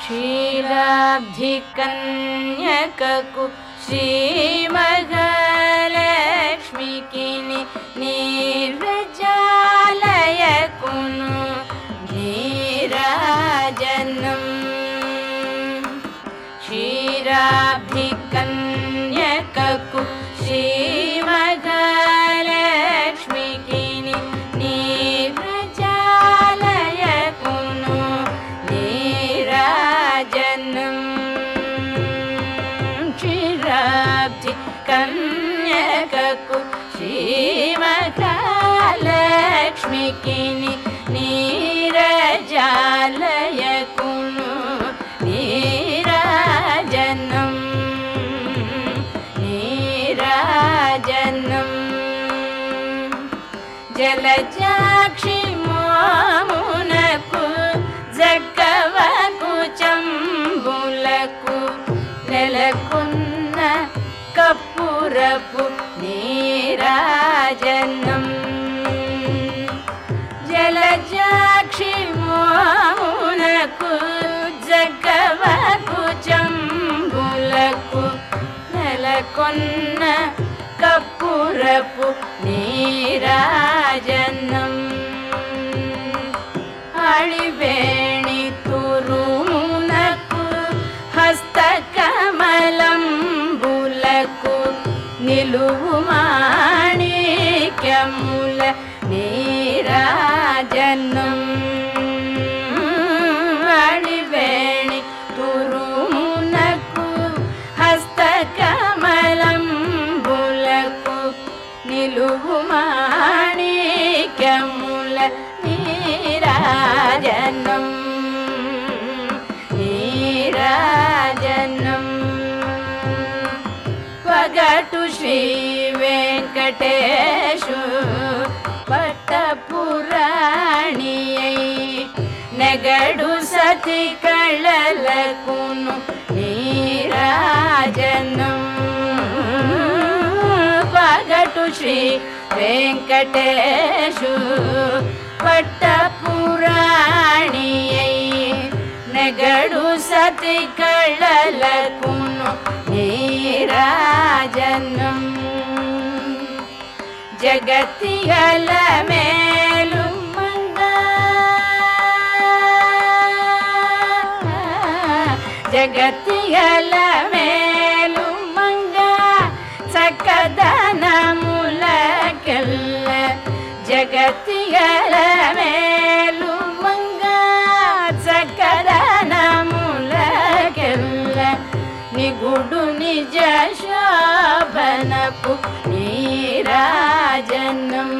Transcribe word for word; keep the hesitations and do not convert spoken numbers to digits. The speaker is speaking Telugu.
క్షీరాబ్ధికన్యకకు శ్రీమహాలక్ష్మికి నీరజాలయకును నీరాజనం. క్షీరాబ్ధికన్యకకు శ్రీమహాలక్ష్మికి నీరజాలయకును నీరాజనం. క్షీరాబ్ధికన్యకకు శ్రీమహాలక్ష్మికి నీరజాలయకును నీరాజనం నీరాజనం. జలజాక్షి మోమునకు జక్కవకు చంబులకు నెలకొన్న కప్పురపు నీరాజనం. జలజాక్షి మోమునకు జక్కవకు చంబులకు నెలకొన్న కప్పురపు నీరాజనం. అళివేణి తురుమునకు హస్తకమలంబులకు నిలువు మాణిక్యముల నీరాజనం. అళివేణి తురుమునకు హస్తకమలంబులకు నిలువు మాణిక్యముల నీరాజనం నీరాజనం. పగటు శ్రీ వెంకటేశు పట్టపురాణియై నెగడు సతి కళలకును నీరాజనం. పగటు శ్రీ వెంకటేశు పట్టపురాణియై నెగడు సతి కళలకును నీరాజనం. జగతిగల మేలు మంగా జగతిగల మేలు మంగా చక్కదనములకెల్ల జగతిగల మేలు మంగా చక్కదనములకెల్ల నిగుడు నిజ శోభనపు నీరాజనం.